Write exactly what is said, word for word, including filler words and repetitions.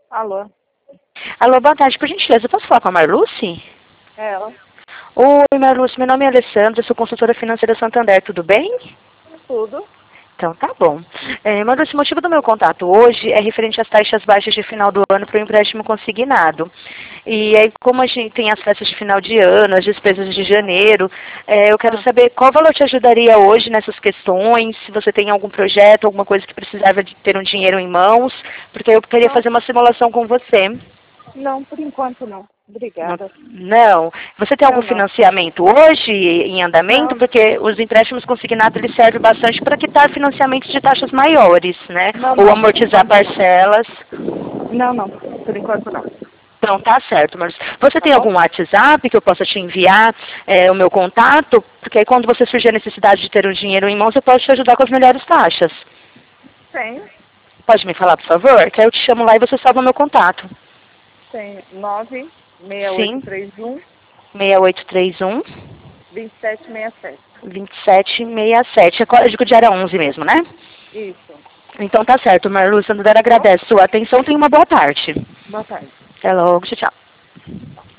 Alô? Alô, boa tarde. Por gentileza, eu posso falar com a Marluce? É ela? Oi, Marluce. Meu nome é Alessandra, eu sou consultora financeira Santander. Tudo bem? Tudo? Então, tá bom. É, Marluce, o motivo do meu contato hoje é referente às taxas baixas de final do ano para o empréstimo consignado. E aí, como a gente tem as festas de final de ano, as despesas de janeiro, é, eu quero Ah. saber qual valor te ajudaria hoje nessas questões, se você tem algum projeto, alguma coisa que precisava de ter um dinheiro em mãos, porque eu queria Não, fazer uma simulação com você. não, por enquanto não. Não, Obrigada. não. Você tem algum Não, não. financiamento hoje em andamento? Não, Porque os empréstimos consignados eles servem bastante para quitar financiamentos de taxas maiores, né? não, Ou não, por amortizar enquanto não. parcelas. Não, não, por enquanto não. Então tá certo, mas você Tá tem bom? algum WhatsApp que eu possa te enviar é, o meu contato? Porque aí quando você surgir a necessidade de ter um dinheiro em mãos, eu posso te ajudar com as melhores taxas. Tem, Pode me falar, por favor? Que aí eu te chamo lá e você salva o meu contato. tem nove seis oito Sim, três um, seis oito três um, dois sete seis sete. dois sete seis sete. É código de área onze mesmo, né? Isso. Então tá certo, Marluce. Sandra Tá bom? agradece sua atenção. Tenha uma boa tarde. Boa tarde. Até logo. Tchau, tchau.